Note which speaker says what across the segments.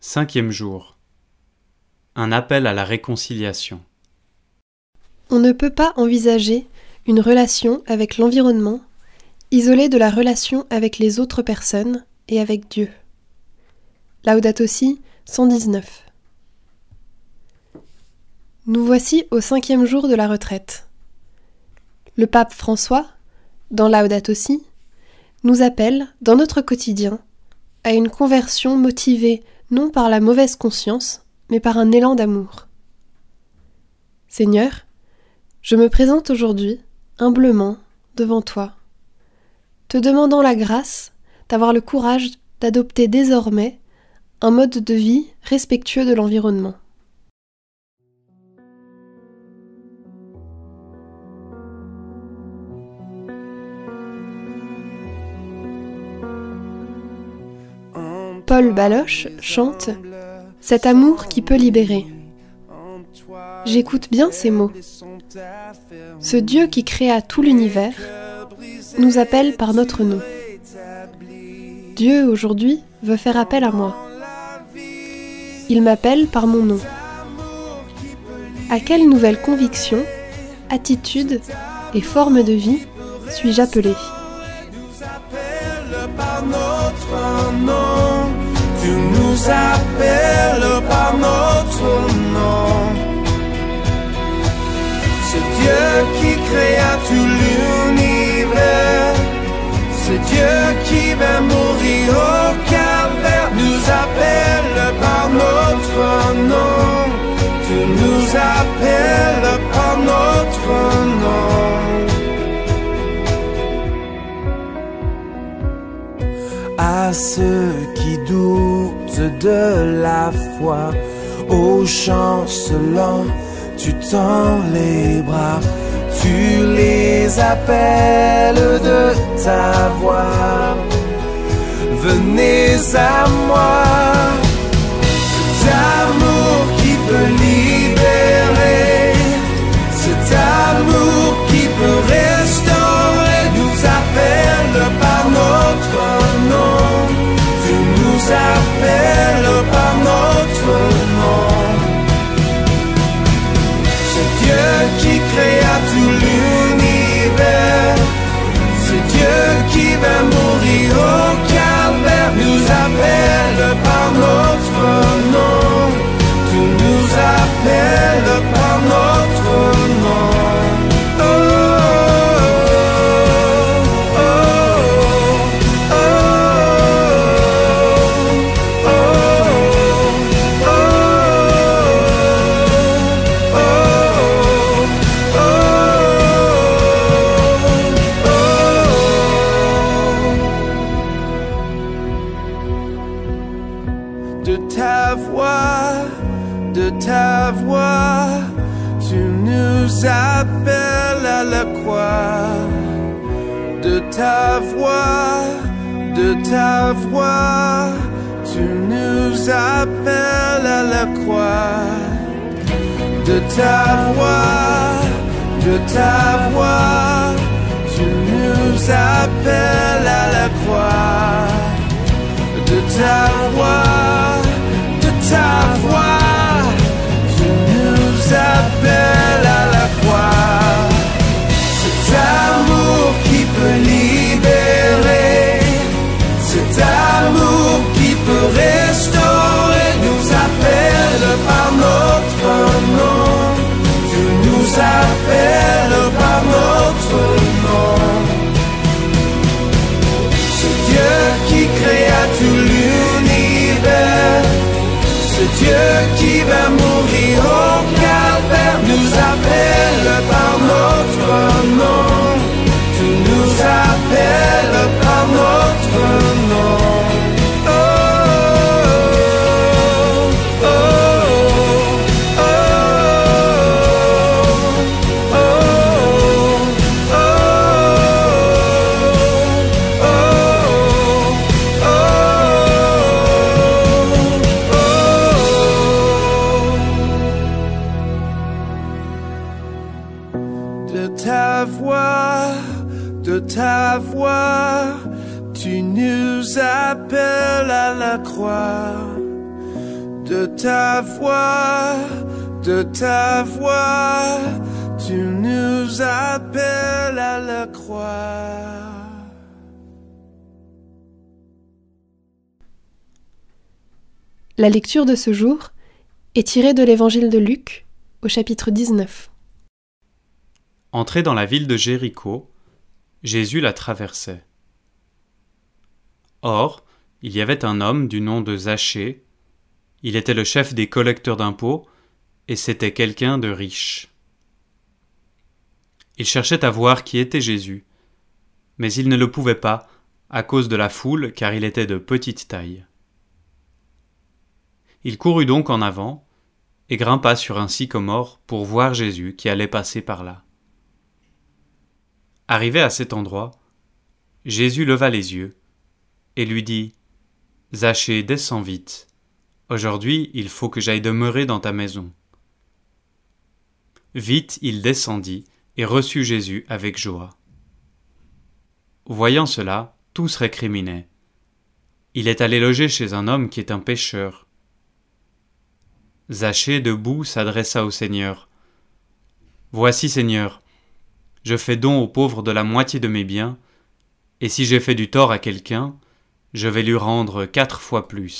Speaker 1: Cinquième jour. Un appel à la réconciliation.
Speaker 2: On ne peut pas envisager une relation avec l'environnement isolée de la relation avec les autres personnes et avec Dieu. Laudato Si 119. Nous voici au 5e jour de la retraite. Le pape François, dans Laudato Si, nous appelle, dans notre quotidien, à une conversion motivée non par la mauvaise conscience, mais par un élan d'amour. Seigneur, je me présente aujourd'hui, humblement, devant toi, te demandant la grâce d'avoir le courage d'adopter désormais un mode de vie respectueux de l'environnement. Paul Baloche chante « Cet amour qui peut libérer ». J'écoute bien ces mots. Ce Dieu qui créa tout l'univers nous appelle par notre nom. Dieu, aujourd'hui, veut faire appel à moi. Il m'appelle par mon nom. À quelle nouvelle conviction, attitude et forme de vie suis-je appelé ?
Speaker 3: Tu nous appelles par notre nom. C'est Dieu qui créa tout l'univers. C'est Dieu qui va mourir au calvaire. Nous appelle par notre nom. Tu nous appelles par notre nom. À ceux qui doutent de la foi, aux chancelants, tu tends les bras, tu les appelles de ta voix. Venez à moi, cet amour qui peut libérer, cet amour qui peut restaurer, nous appelle par notre nom. Tu nous appelles par notre nom. C'est Dieu qui créa tout l'univers. C'est Dieu qui va mourir au calvaire. Nous appelle par notre nom. Tu nous appelles par notre nom. De ta voix, tu nous appelles à la croix. De ta voix, tu nous appelles à la croix. De ta voix, tu nous appelles à la croix. De ta voix, tu nous appelles à la croix. Cet amour qui peut libérer, cet amour qui peut restaurer, nous appelle par notre nom. Tu nous appelles par notre nom. C'est Dieu qui créa tout l'univers. C'est Dieu qui va mourir au calvaire. Nous appelle par notre nom. Tu nous appelles par notre nom. de ta voix, tu nous appelles à la croix.
Speaker 2: La lecture de ce jour est tirée de l'évangile de Luc, au chapitre 19.
Speaker 1: Entré dans la ville de Jéricho, Jésus la traversait. Or, il y avait un homme du nom de Zachée. Il était le chef des collecteurs d'impôts, et c'était quelqu'un de riche. Il cherchait à voir qui était Jésus, mais il ne le pouvait pas à cause de la foule, car il était de petite taille. Il courut donc en avant et grimpa sur un sycomore pour voir Jésus qui allait passer par là. Arrivé à cet endroit, Jésus leva les yeux et lui dit « Zachée, descends vite. Aujourd'hui, il faut que j'aille demeurer dans ta maison. » Vite, il descendit et reçut Jésus avec joie. Voyant cela, tous récriminaient. Il est allé loger chez un homme qui est un pécheur. Zachée, debout, s'adressa au Seigneur. « Voici, Seigneur, je fais don aux pauvres de la moitié de mes biens, et si j'ai fait du tort à quelqu'un, je vais lui rendre 4 fois plus. »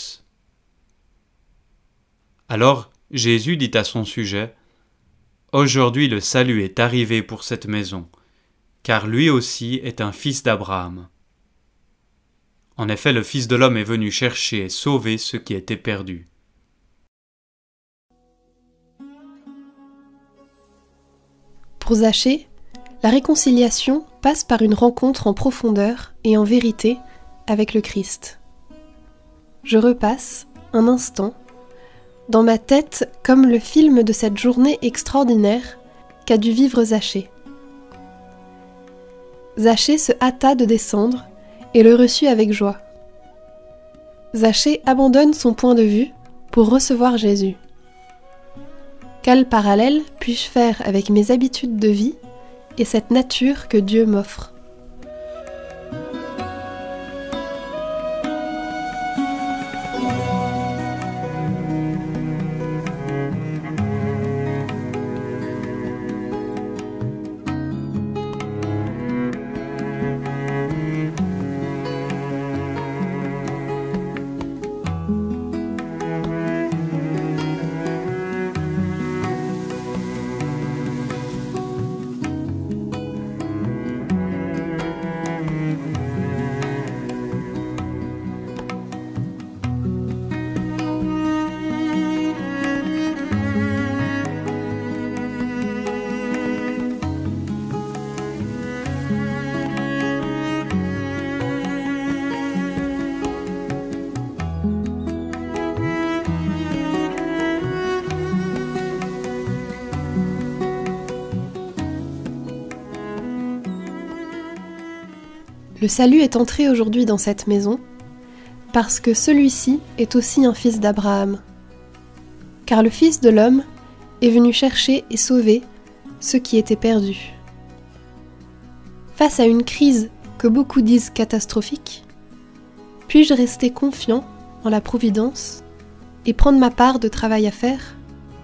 Speaker 1: Alors Jésus dit à son sujet, « Aujourd'hui le salut est arrivé pour cette maison, car lui aussi est un fils d'Abraham. En effet, le Fils de l'homme est venu chercher et sauver ceux qui étaient perdus. »
Speaker 2: Pour Zachée, la réconciliation passe par une rencontre en profondeur et en vérité avec le Christ. Je repasse, un instant, dans ma tête comme le film de cette journée extraordinaire qu'a dû vivre Zachée. Zachée se hâta de descendre et le reçut avec joie. Zachée abandonne son point de vue pour recevoir Jésus. Quel parallèle puis-je faire avec mes habitudes de vie et cette nature que Dieu m'offre ? Le salut est entré aujourd'hui dans cette maison, parce que celui-ci est aussi un fils d'Abraham. Car le Fils de l'homme est venu chercher et sauver ceux qui étaient perdus. Face à une crise que beaucoup disent catastrophique, puis-je rester confiant en la providence et prendre ma part de travail à faire ?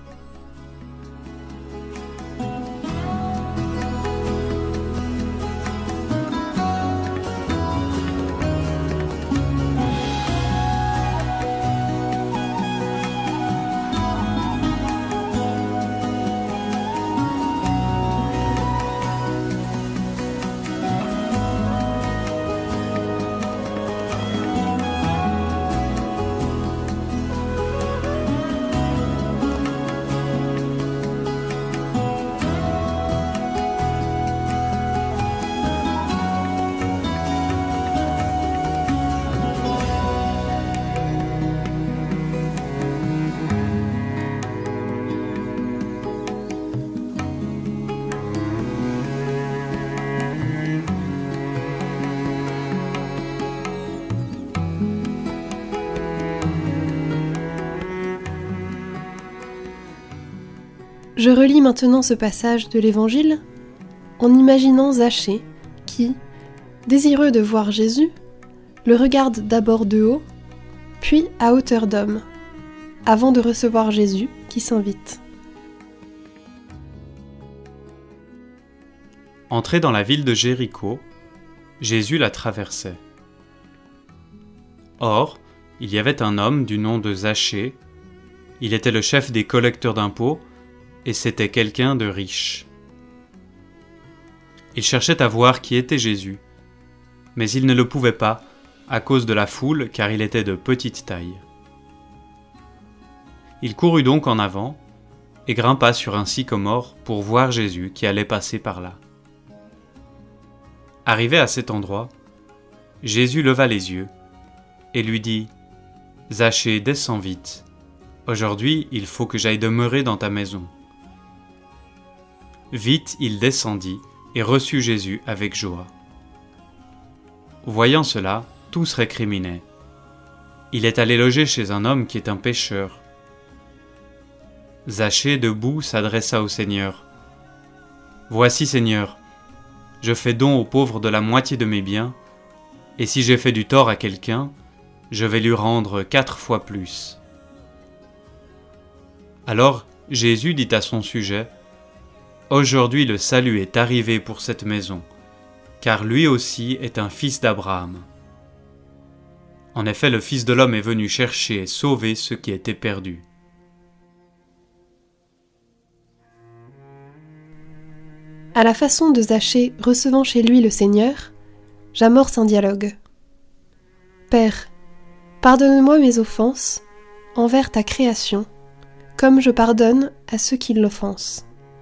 Speaker 2: Je relis maintenant ce passage de l'Évangile en imaginant Zachée qui, désireux de voir Jésus, le regarde d'abord de haut, puis à hauteur d'homme, avant de recevoir Jésus qui s'invite.
Speaker 1: Entré dans la ville de Jéricho, Jésus la traversait. Or, il y avait un homme du nom de Zachée. Il était le chef des collecteurs d'impôts et c'était quelqu'un de riche. Il cherchait à voir qui était Jésus, mais il ne le pouvait pas à cause de la foule car il était de petite taille. Il courut donc en avant et grimpa sur un sycomore pour voir Jésus qui allait passer par là. Arrivé à cet endroit, Jésus leva les yeux et lui dit « Zachée, descends vite. Aujourd'hui, il faut que j'aille demeurer dans ta maison. » Vite, il descendit et reçut Jésus avec joie. Voyant cela, tous récriminaient. Il est allé loger chez un homme qui est un pécheur. Zachée, debout, s'adressa au Seigneur. « Voici, Seigneur, je fais don aux pauvres de la moitié de mes biens, et si j'ai fait du tort à quelqu'un, je vais lui rendre 4 fois plus. » Alors Jésus dit à son sujet, « Aujourd'hui le salut est arrivé pour cette maison, car lui aussi est un fils d'Abraham. En effet, le Fils de l'homme est venu chercher et sauver ceux qui étaient perdus. »
Speaker 2: À la façon de Zachée recevant chez lui le Seigneur, j'amorce un dialogue. « Père, pardonne-moi mes offenses envers ta création, comme je pardonne à ceux qui l'offensent. »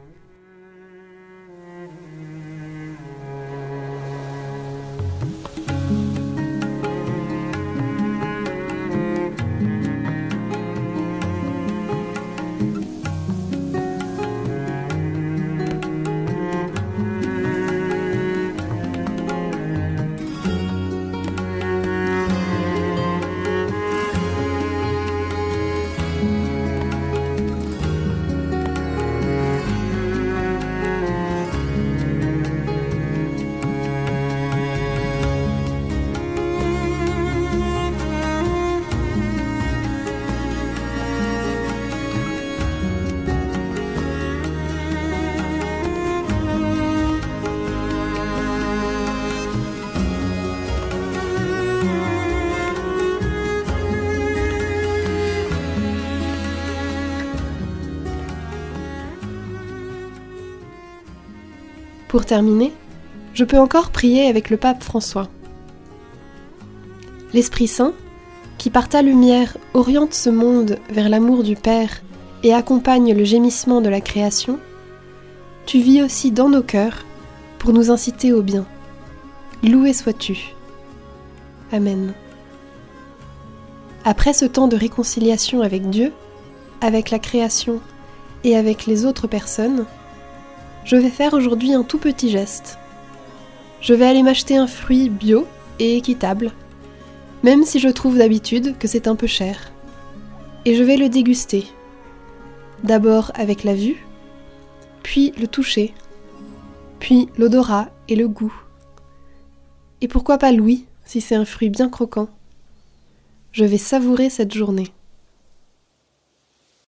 Speaker 2: Pour terminer, je peux encore prier avec le pape François. L'Esprit Saint, qui par ta lumière oriente ce monde vers l'amour du Père et accompagne le gémissement de la création, tu vis aussi dans nos cœurs pour nous inciter au bien. Loué sois-tu. Amen. Après ce temps de réconciliation avec Dieu, avec la création et avec les autres personnes, je vais faire aujourd'hui un tout petit geste. Je vais aller m'acheter un fruit bio et équitable, même si je trouve d'habitude que c'est un peu cher. Et je vais le déguster. D'abord avec la vue, puis le toucher, puis l'odorat et le goût. Et pourquoi pas l'ouïe, si c'est un fruit bien croquant. Je vais savourer cette journée.